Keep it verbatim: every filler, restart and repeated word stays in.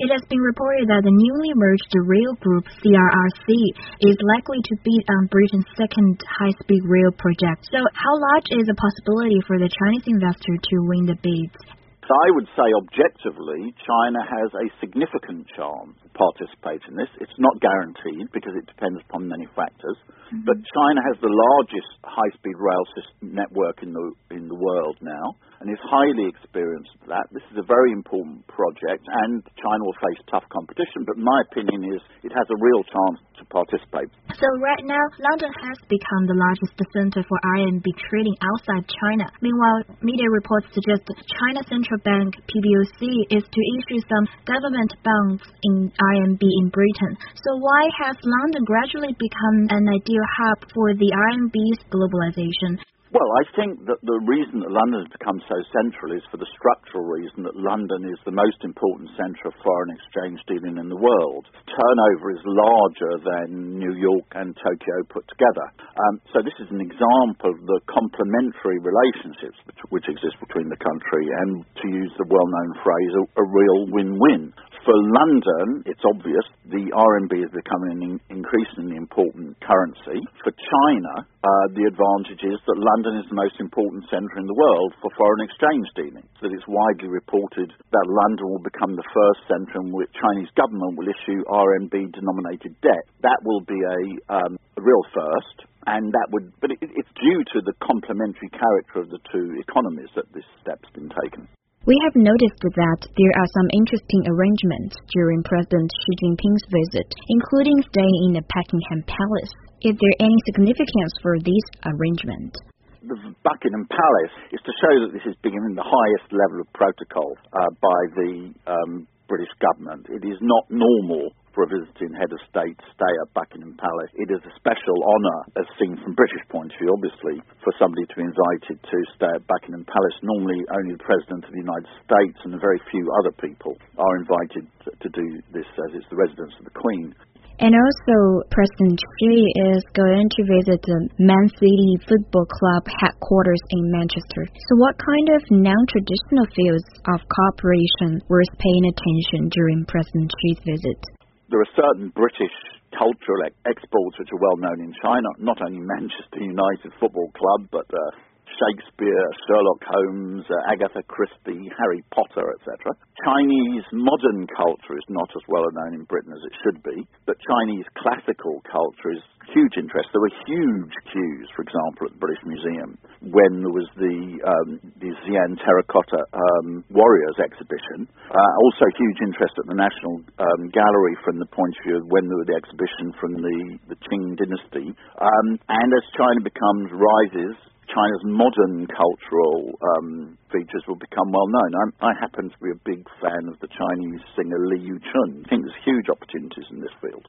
It has been reported that the newly merged rail group C R R C is likely to bid on Britain's second high-speed rail project. So how large is the possibility for the Chinese investor to win the bids? So I would say objectively, China has a significant chance to participate in this. It's not guaranteed because it depends upon many factors. Mm-hmm. But China has the largest high-speed rail system network in the in the world now and is highly experienced at that. This is a very important project and China will face tough competition. But my opinion is it has a real chance to participate. So right now, London has become the largest center for R M B trading outside China. Meanwhile, media reports suggest China Central Bank, P B O C, is to issue some government bonds in R M B in Britain. So why has London gradually become an ideal hub for the R M B's globalization? Well, I think that the reason that London has become so central is for the structural reason that London is the most important centre of foreign exchange dealing in the world. Turnover is larger than New York and Tokyo put together. Um, so this is an example of the complementary relationships which, which exist between the country and, to use the well-known phrase, a, a real win-win. For London, it's obvious the R M B is becoming an in- increasingly important currency. For China, uh, the advantage is that London is the most important centre in the world for foreign exchange dealing. So that it's widely reported that London will become the first centre in which Chinese government will issue R M B-denominated debt. That will be a, um, a real first. And that would, but it, it's due to the complementary character of the two economies that this step's been taken. We have noticed that there are some interesting arrangements during President Xi Jinping's visit, including staying in the Buckingham Palace. Is there any significance for this arrangement? The Buckingham Palace is to show that this is beginning the highest level of protocol uh, by the um, British government. It is not normal for a visiting head of state to stay at Buckingham Palace. It is a special honour, as seen from British point of view, obviously, for somebody to be invited to stay at Buckingham Palace. Normally, only the President of the United States and a very few other people are invited to do this, as it's the residence of the Queen. And also, President Xi is going to visit the Man City Football Club headquarters in Manchester. So what kind of non-traditional fields of cooperation worth paying attention during President Xi's visit? There are certain British cultural exports which are well known in China, not only Manchester United Football Club, but uh, Shakespeare, Sherlock Holmes, uh, Agatha Christie, Harry Potter, et cetera. Chinese modern culture is not as well known in Britain as it should be, but Chinese classical culture is huge interest. There were huge queues, for example, at the British Museum when there was the um, the Xi'an Terracotta um, Warriors exhibition. Uh, also huge interest at the National um, Gallery from the point of view of when there was the exhibition from the, the Qing dynasty. Um, and as China becomes, rises, China's modern cultural um, features will become well known. I'm, I happen to be a big fan of the Chinese singer Li Yuchun. I think there's huge opportunities in this field.